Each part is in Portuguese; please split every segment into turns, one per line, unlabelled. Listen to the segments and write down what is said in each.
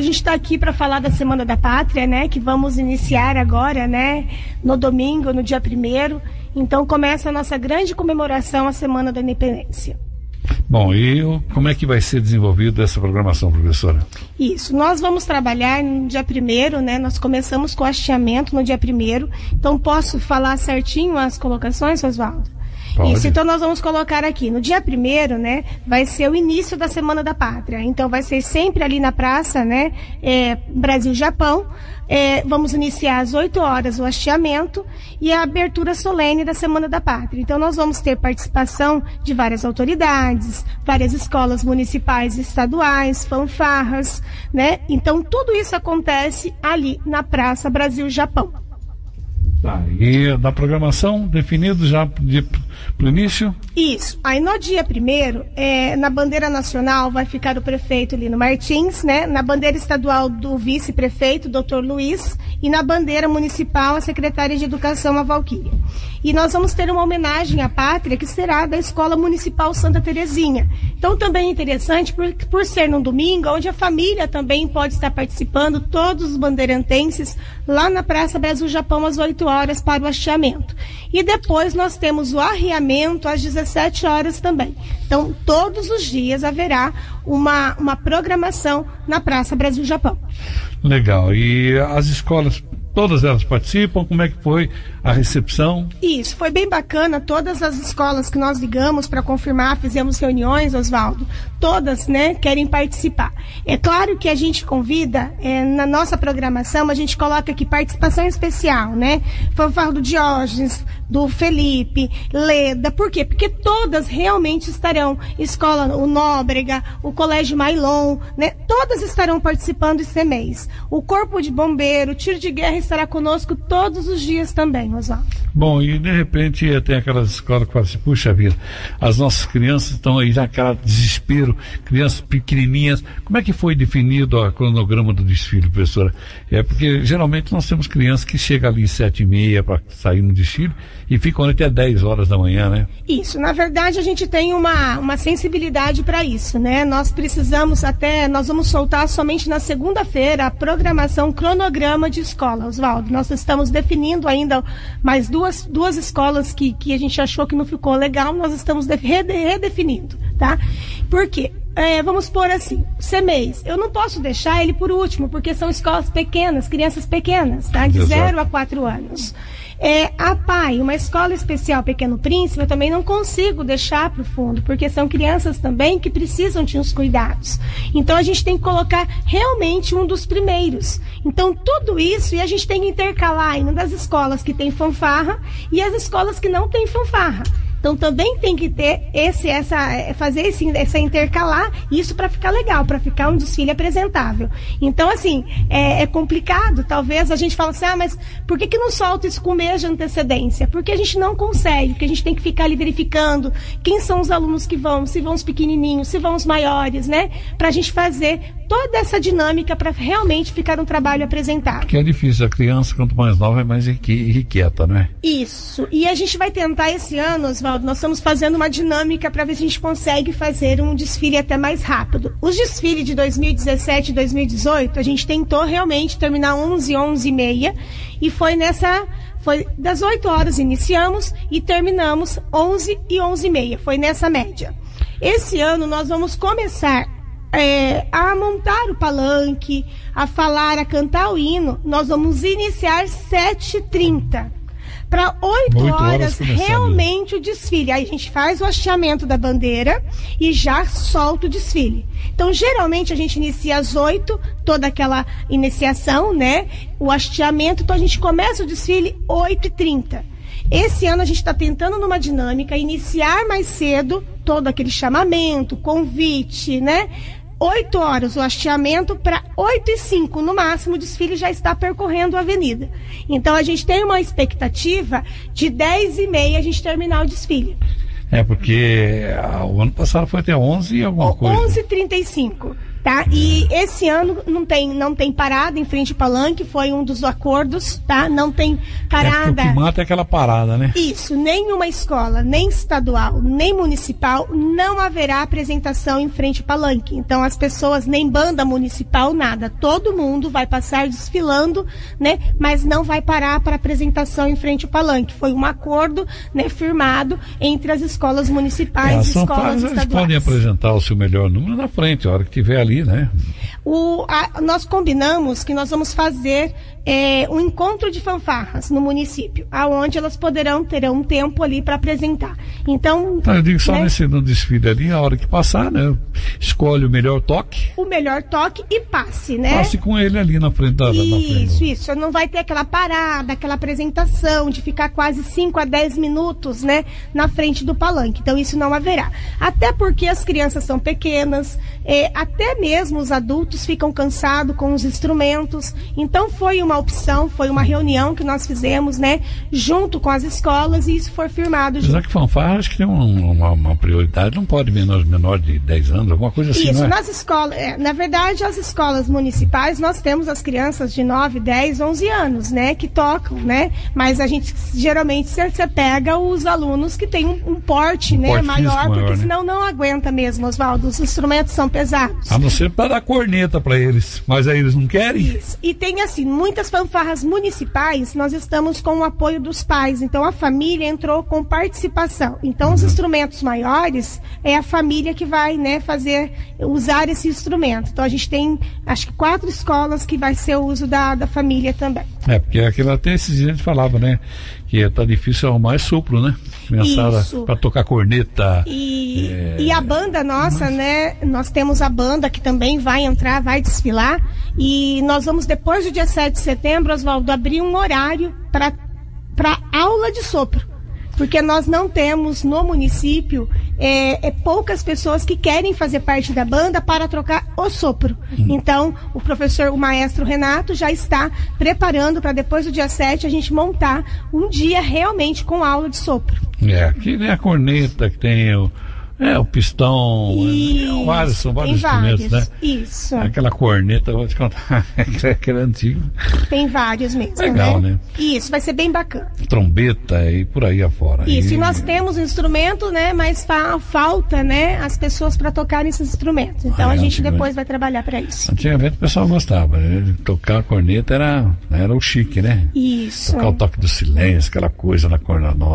a gente está aqui para falar da Semana da Pátria, né? Que vamos iniciar agora, né? No domingo, no dia 1º. Então começa a nossa grande comemoração, a Semana da Independência.
Bom, e como é que vai ser desenvolvida essa programação, professora?
Isso, nós vamos trabalhar no dia 1º, né? Nós começamos com o hasteamento no dia 1º. Então posso falar certinho as colocações, Oswaldo?
Pode.
Isso, então nós vamos colocar aqui, no dia 1º, né, vai ser o início da Semana da Pátria, então vai ser sempre ali na praça, né, Brasil-Japão, vamos iniciar às 8 horas o hasteamento e a abertura solene da Semana da Pátria. Então nós vamos ter participação de várias autoridades, várias escolas municipais e estaduais, fanfarras, né, então tudo isso acontece ali na praça Brasil-Japão.
Tá, e da programação definido já pro início?
Isso. Aí no dia 1º, na bandeira nacional vai ficar o prefeito Lino Martins, né? Na bandeira estadual do vice-prefeito, Dr. Luiz, e na bandeira municipal, a secretária de Educação, a Valquíria. E nós vamos ter uma homenagem à pátria que será da Escola Municipal Santa Terezinha. Então também é interessante por ser num domingo, onde a família também pode estar participando, todos os bandeirantenses, lá na Praça Brasil-Japão às 8 horas para o hasteamento. E depois nós temos o arreamento às 17 horas também. Então todos os dias haverá uma programação na Praça Brasil-Japão.
Legal. E as escolas, todas elas participam? Como é que foi a recepção?
Isso, foi bem bacana. Todas as escolas que nós ligamos para confirmar, fizemos reuniões, Oswaldo, todas, né, querem participar. É claro que a gente convida, na nossa programação, a gente coloca aqui participação especial, né? Fanfarra do Diógenes, do Felipe, Leda. Por quê? Porque todas realmente estarão. Escola, o Nóbrega, o Colégio Mailon, né? Todas estarão participando esse mês. O Corpo de Bombeiro, o Tiro de Guerra estará conosco todos os dias também, Oswaldo.
Bom, e de repente tem aquelas escolas que falam assim, puxa vida, as nossas crianças estão aí naquele desespero, crianças pequenininhas. Como é que foi definido o cronograma do desfile, professora? Porque geralmente nós temos crianças que chegam ali às 7h30 para sair no desfile e ficam até 10 horas da manhã, né? Isso,
na verdade a gente tem uma sensibilidade para isso, né? Nós vamos soltar somente na segunda-feira a programação cronograma de escola, Oswaldo. Nós estamos definindo ainda mais duas escolas que a gente achou que não ficou legal, nós estamos redefinindo, tá? Por quê? Vamos pôr assim, CMEIs, eu não posso deixar ele por último, porque são escolas pequenas, crianças pequenas, tá? De 0 a 4 anos. A PAI, uma escola especial Pequeno Príncipe, eu também não consigo deixar para o fundo, porque são crianças também que precisam de uns cuidados. Então a gente tem que colocar realmente um dos primeiros. Então tudo isso, e a gente tem que intercalar ainda das escolas que tem fanfarra e as escolas que não tem fanfarra. Então também tem que ter essa intercalar isso para ficar legal, para ficar um desfile apresentável. Então assim, é complicado, talvez a gente fala assim, mas por que não solta isso com um mês de antecedência? Porque a gente não consegue, porque a gente tem que ficar ali verificando quem são os alunos que vão, se vão os pequenininhos, se vão os maiores, né? Para a gente fazer toda essa dinâmica para realmente ficar um trabalho apresentável.
Que é difícil, a criança quanto mais nova é mais irrequieta, não é?
Isso, e a gente vai tentar esse ano, Oswaldo, nós estamos fazendo uma dinâmica para ver se a gente consegue fazer um desfile até mais rápido. Os desfiles de 2017 e 2018, a gente tentou realmente terminar 11h30 e foi das 8 horas iniciamos e terminamos 11 e 11h30, foi nessa média. Esse ano nós vamos começar a montar o palanque, a falar, a cantar o hino. Nós vamos iniciar 7h30. Para 8 horas realmente o desfile. Aí a gente faz o hasteamento da bandeira e já solta o desfile. Então, geralmente, a gente inicia às 8, toda aquela iniciação, né? O hasteamento, então a gente começa o desfile 8h30. Esse ano a gente está tentando numa dinâmica iniciar mais cedo todo aquele chamamento, convite, né? 8 horas o hasteamento, para 8h05 no máximo o desfile já está percorrendo a avenida. Então a gente tem uma expectativa de 10h30 a gente terminar o desfile.
Porque o ano passado foi até 11 e alguma coisa.
11h35. tá? E esse ano não tem parada em frente ao palanque, foi um dos acordos, tá? Não tem parada.
O que mata é aquela parada, né?
Isso, nenhuma escola, nem estadual, nem municipal, não haverá apresentação em frente ao palanque. Então as pessoas, nem banda municipal, nada. Todo mundo vai passar desfilando, né? Mas não vai parar para apresentação em frente ao palanque. Foi um acordo, né, firmado entre as escolas municipais e escolas estaduais.
Eles podem apresentar o seu melhor número na frente, a hora que tiver ali, né?
Nós combinamos que nós vamos fazer um encontro de fanfarras no município, aonde elas terão um tempo ali para apresentar. Então,
eu digo só, né, no desfile ali, a hora que passar, né? Escolhe o melhor toque.
O melhor toque e passe, né?
Passe com ele ali na frente da frente.
Isso. Não vai ter aquela parada, aquela apresentação de ficar quase 5 a 10 minutos, né, na frente do palanque. Então, isso não haverá. Até porque as crianças são pequenas, até mesmo os adultos ficam cansados com os instrumentos. Então, foi uma opção, foi uma reunião que nós fizemos, né, junto com as escolas, e isso foi firmado junto.
Apesar que fanfarra, acho que tem uma prioridade, não pode menor de 10 anos, alguma coisa assim,
isso,
não é?
nas escolas, na verdade, as escolas municipais, nós temos as crianças de 9, 10, 11 anos, né, que tocam, né, mas a gente, geralmente, você pega os alunos que têm um porte, né, maior, porque senão não aguenta mesmo, Oswaldo, os instrumentos são pesados.
A não ser para dar corneta para eles, mas aí eles não querem?
Isso, e tem assim, muitas fanfarras municipais, nós estamos com o apoio dos pais, então a família entrou com participação. Então os instrumentos maiores é a família que vai, né, usar esse instrumento. Então a gente tem, acho que 4 escolas que vai ser o uso da família também.
Porque aquilo até esses dias a gente falava, né, que tá difícil arrumar sopro, né? Criançada para tocar corneta.
E a banda nossa, né? Nós temos a banda que também vai entrar, vai desfilar. E nós vamos, depois do dia 7 de setembro, Oswaldo, abrir um horário para aula de sopro. Porque nós não temos no município poucas pessoas que querem fazer parte da banda para trocar o sopro. Então, o maestro Renato já está preparando para depois do dia 7 a gente montar um dia realmente com aula de sopro.
Que nem a corneta que tem o pistão, são vários instrumentos, né?
Isso.
Aquela corneta, vou te contar, aquela antiga.
Tem vários mesmo,
legal, né?
Isso, vai ser bem bacana.
Trombeta e por aí afora.
Isso, e nós temos instrumento, né? Mas falta, né, as pessoas para tocarem esses instrumentos. Então a gente depois vai trabalhar para isso.
Antigamente o pessoal gostava, né? Tocar a corneta era o chique, né?
Isso.
Tocar o toque do silêncio, aquela coisa na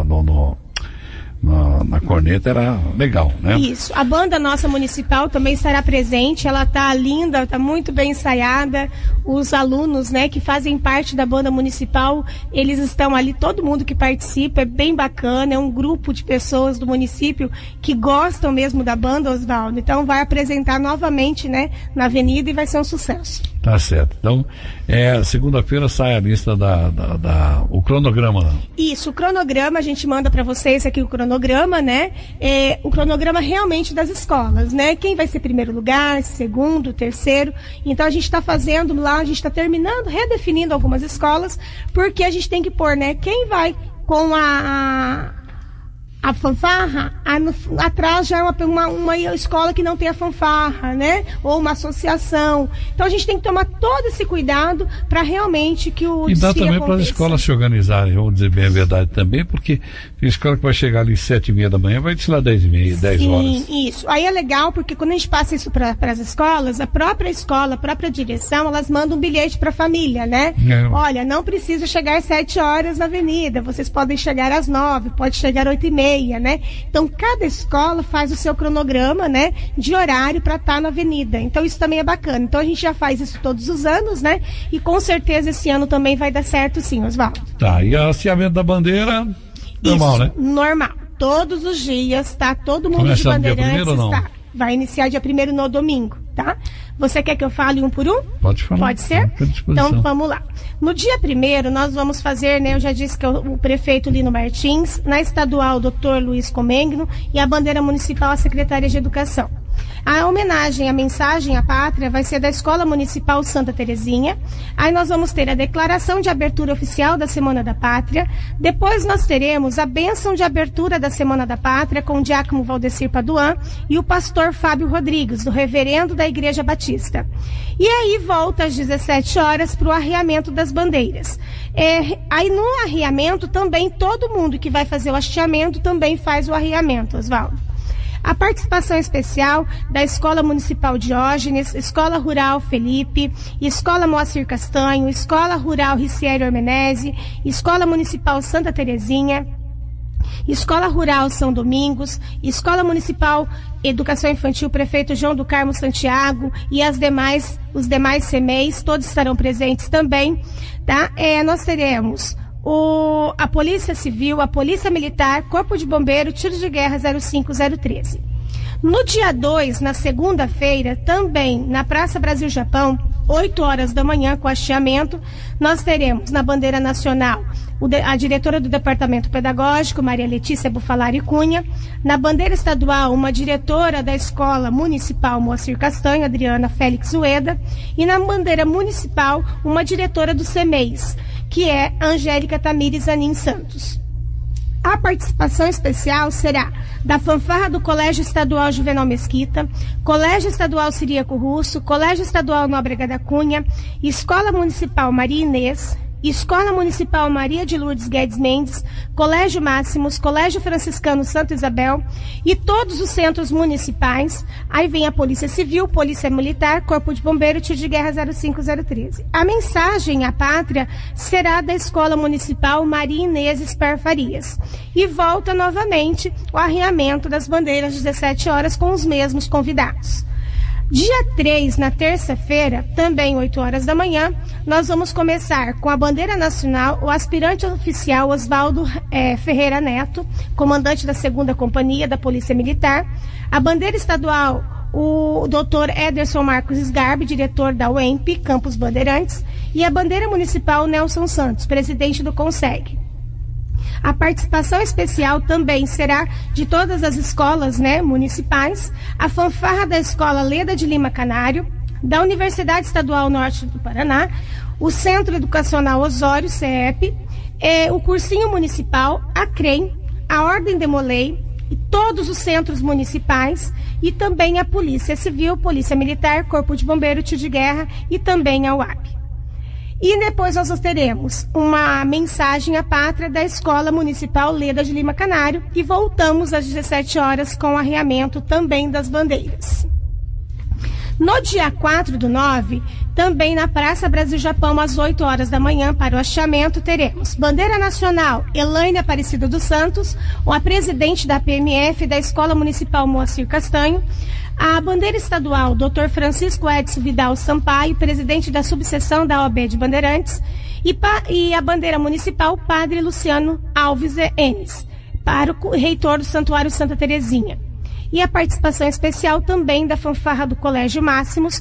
corneta era legal, né?
Isso. A banda nossa municipal também estará presente, ela tá linda, tá muito bem ensaiada. Os alunos, né, que fazem parte da banda municipal, eles estão ali, todo mundo que participa, é bem bacana, é um grupo de pessoas do município que gostam mesmo da banda, Oswaldo. Então vai apresentar novamente, né, na avenida e vai ser um sucesso.
Tá certo. Então, segunda-feira sai a lista o cronograma.
Isso, o cronograma, a gente manda para vocês aqui o cronograma, né? O cronograma realmente das escolas, né? Quem vai ser primeiro lugar, segundo, terceiro. Então a gente está fazendo lá, a gente está terminando, redefinindo algumas escolas, porque a gente tem que pôr, né? Quem vai com a fanfarra, atrás já é uma escola que não tem a fanfarra, né? Ou uma associação. Então a gente tem que tomar todo esse cuidado para realmente que o
desfile aconteça. E dá também para as escolas se organizarem, vamos dizer bem a verdade também, porque tem escola que vai chegar ali 7h30 da manhã, vai desfilar 10h30, 10 horas.
Sim, isso. Aí é legal, porque quando a gente passa isso para as escolas, a própria escola, a própria direção, elas mandam um bilhete para a família, né? Olha, não precisa chegar às 7 horas na avenida, vocês podem chegar às 9, pode chegar às 8h30. Né? Então, cada escola faz o seu cronograma, né, de horário para estar na avenida. Então, isso também é bacana. Então, a gente já faz isso todos os anos, né? E com certeza esse ano também vai dar certo sim, Oswaldo.
Tá, e o hasteamento da bandeira, normal,
isso,
né?
Normal. Todos os dias, tá? Todo mundo de bandeirantes está. Vai iniciar dia 1º no domingo, tá? Você quer que eu fale um por um?
Pode falar.
Pode ser? Então, vamos lá. No dia 1º, nós vamos fazer, né? Eu já disse que é o prefeito Lino Martins, na estadual, Dr. Luiz Comengno, e a bandeira municipal, a Secretaria de Educação. A homenagem, a mensagem à pátria vai ser da Escola Municipal Santa Terezinha. Aí nós vamos ter a declaração de abertura oficial da Semana da Pátria. Depois nós teremos a bênção de abertura da Semana da Pátria com o diácono Valdecir Paduan e o pastor Fábio Rodrigues, do reverendo da Igreja Batista. E aí volta às 17 horas para o arreamento das bandeiras. Aí no arreamento também todo mundo que vai fazer o hasteamento também faz o arreamento, Oswaldo. A participação especial da Escola Municipal Diógenes, Escola Rural Felipe, Escola Moacir Castanho, Escola Rural Riciério Armenese, Escola Municipal Santa Terezinha, Escola Rural São Domingos, Escola Municipal Educação Infantil Prefeito João do Carmo Santiago e os demais CEMEIs, todos estarão presentes também, tá? Nós teremos a Polícia Civil, a Polícia Militar, Corpo de Bombeiro, Tiro de Guerra 05013. No dia 2, na segunda-feira, também na Praça Brasil-Japão, 8 horas da manhã, com hasteamento, nós teremos na bandeira nacional a diretora do Departamento Pedagógico, Maria Letícia Bufalari Cunha, na bandeira estadual, uma diretora da Escola Municipal Moacir Castanho, Adriana Félix Ueda, e na bandeira municipal, uma diretora do CEMEIs, que é Angélica Tamires Anin Santos. A participação especial será da fanfarra do Colégio Estadual Juvenal Mesquita, Colégio Estadual Ciríaco Russo, Colégio Estadual Nóbrega da Cunha, Escola Municipal Maria Inês, Escola Municipal Maria de Lourdes Guedes Mendes, Colégio Máximos, Colégio Franciscano Santa Isabel e todos os centros municipais. Aí vem a Polícia Civil, Polícia Militar, Corpo de Bombeiro, Tiro de Guerra 05013. A mensagem à pátria será da Escola Municipal Maria Inês Esper Farias. E volta novamente o arreamento das bandeiras às 17 horas com os mesmos convidados. Dia 3, na terça-feira, também 8 horas da manhã, nós vamos começar com a bandeira nacional, o aspirante oficial Oswaldo Ferreira Neto, comandante da 2ª Companhia da Polícia Militar, a bandeira estadual, o Dr. Ederson Marcos Sgarbi, diretor da UEMP, Campos Bandeirantes, e a bandeira municipal Nelson Santos, presidente do CONSEG. A participação especial também será de todas as escolas, municipais, a fanfarra da Escola Leda de Lima Canário, da Universidade Estadual Norte do Paraná, o Centro Educacional Osório, CEP, o Cursinho Municipal, a CREM, a Ordem Demolei, e todos os centros municipais, e também a Polícia Civil, Polícia Militar, Corpo de Bombeiro, Tiro de Guerra e também a UAP. E depois nós teremos uma mensagem à pátria da Escola Municipal Leda de Lima Canário e voltamos às 17 horas com o arreamento também das bandeiras. No dia 4/9, também na Praça Brasil-Japão, às 8 horas da manhã, para o hasteamento, teremos bandeira nacional Elaine Aparecida dos Santos, a presidente da PMF da Escola Municipal Moacir Castanho, a bandeira estadual Dr. Francisco Edson Vidal Sampaio, presidente da subseção da OAB de Bandeirantes, e a bandeira municipal Padre Luciano Alves Enes, para o reitor do Santuário Santa Terezinha. E a participação especial também da fanfarra do Colégio Máximos,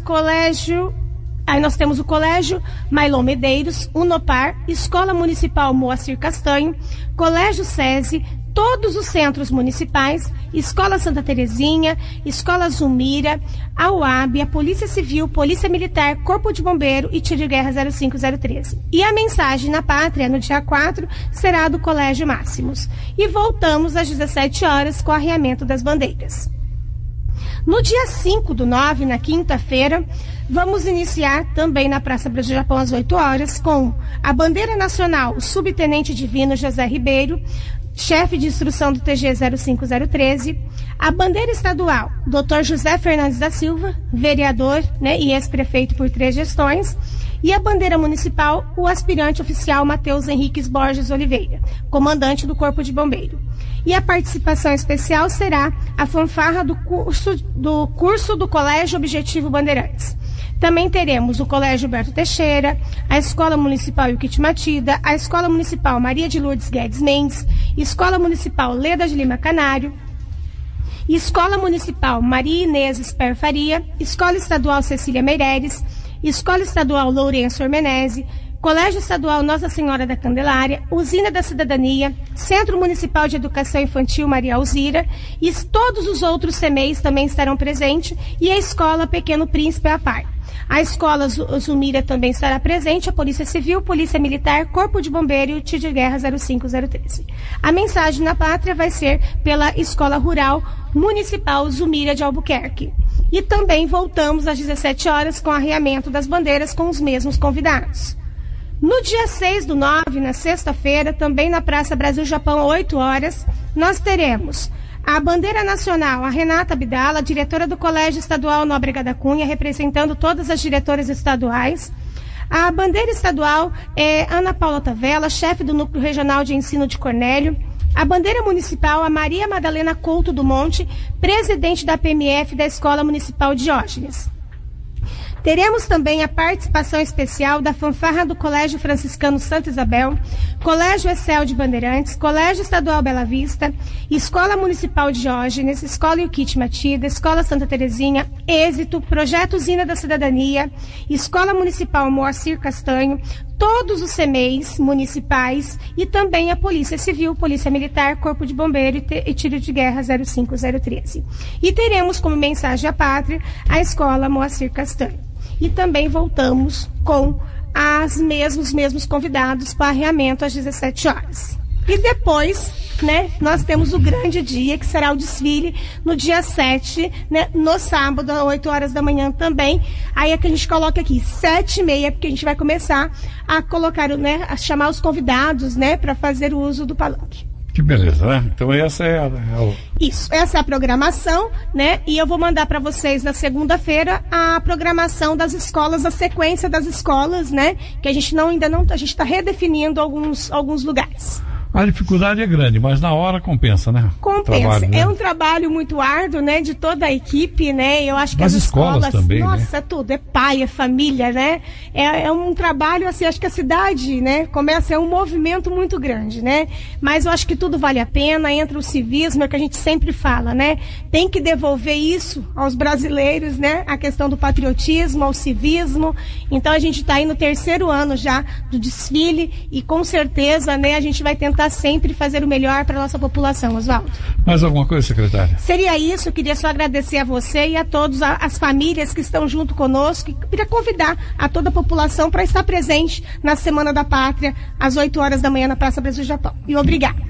aí nós temos o Colégio Mailon Medeiros, Unopar, Escola Municipal Moacir Castanho, Colégio SESI, todos os centros municipais, Escola Santa Terezinha, Escola Zulmira, a UAB, a Polícia Civil, Polícia Militar, Corpo de Bombeiro e Tiro de Guerra 05013. E a mensagem na pátria, no dia 4, será do Colégio Máximos. E voltamos às 17 horas com o arreamento das bandeiras. No dia 5/9, na quinta-feira, vamos iniciar também na Praça Brasil-Japão às 8 horas com a bandeira nacional, o Subtenente Divino José Ribeiro, chefe de instrução do TG 05013, a bandeira estadual, Dr. José Fernandes da Silva, vereador e ex-prefeito por 3 gestões, e a bandeira municipal, o aspirante oficial Matheus Henriques Borges Oliveira, comandante do Corpo de Bombeiro. E a participação especial será a fanfarra do curso do Colégio Objetivo Bandeirantes. Também teremos o Colégio Humberto Teixeira, a Escola Municipal Yuquiti Matida, a Escola Municipal Maria de Lourdes Guedes Mendes, Escola Municipal Leda de Lima Canário, Escola Municipal Maria Inês Esper Faria, Escola Estadual Cecília Meireles, Escola Estadual Lourenço Ormenese, Colégio Estadual Nossa Senhora da Candelária, Usina da Cidadania, Centro Municipal de Educação Infantil Maria Alzira, e todos os outros CMEIs também estarão presentes, e a Escola Pequeno Príncipe à par. A Escola Zumira também estará presente, a Polícia Civil, Polícia Militar, Corpo de Bombeiro e o Tiro de Guerra 05013. A mensagem na pátria vai ser pela Escola Rural Municipal Zumira de Albuquerque. E também voltamos às 17 horas com o arreamento das bandeiras com os mesmos convidados. No dia 6/9, na sexta-feira, também na Praça Brasil-Japão, 8 horas, nós teremos a bandeira nacional, a Renata Abdala, diretora do Colégio Estadual Nóbrega da Cunha, representando todas as diretoras estaduais. A bandeira estadual é Ana Paula Tavella, chefe do Núcleo Regional de Ensino de Cornélio. A bandeira municipal, a Maria Madalena Couto do Monte, presidente da PMF da Escola Municipal Diógenes. Teremos também a participação especial da fanfarra do Colégio Franciscano Santa Isabel, Colégio Excel de Bandeirantes, Colégio Estadual Bela Vista, Escola Municipal Diógenes, Escola Iukit Matida, Escola Santa Terezinha, Êxito, Projeto Usina da Cidadania, Escola Municipal Moacir Castanho, todos os CMEIs municipais e também a Polícia Civil, Polícia Militar, Corpo de Bombeiro e Tiro de Guerra 05013. E teremos como mensagem à pátria a Escola Moacir Castanho. E também voltamos com os mesmos convidados para arreamento às 17 horas. E depois, né, nós temos o grande dia, que será o desfile no dia 7, né, no sábado, às 8 horas da manhã também. Aí é que a gente coloca aqui 7h30, porque a gente vai começar a colocar, né, a chamar os convidados, né, para fazer o uso do palanque.
Que beleza, né? Então essa é
Isso, essa é a programação, né? E eu vou mandar para vocês na segunda-feira a programação das escolas, a sequência das escolas, né? Que a gente a gente está redefinindo alguns lugares.
A dificuldade é grande, mas na hora compensa, né?
Compensa.
Trabalho, né?
É um trabalho muito árduo, né? De toda a equipe, né? Eu acho que as escolas
também,
nossa,
né?
É tudo. É pai, é família, né? É um trabalho, assim, acho que a cidade, né? É um movimento muito grande, né? Mas eu acho que tudo vale a pena. Entra o civismo, é o que a gente sempre fala, né? Tem que devolver isso aos brasileiros, né? A questão do patriotismo, ao civismo. Então a gente está aí no 3º ano já do desfile e com certeza, né? A gente vai tentar sempre fazer o melhor para a nossa população, Oswaldo.
Mais alguma coisa, secretária?
Seria isso, eu queria só agradecer a você e a todas as famílias que estão junto conosco e queria convidar a toda a população para estar presente na Semana da Pátria, às 8 horas da manhã na Praça Brasil-Japão. E obrigada.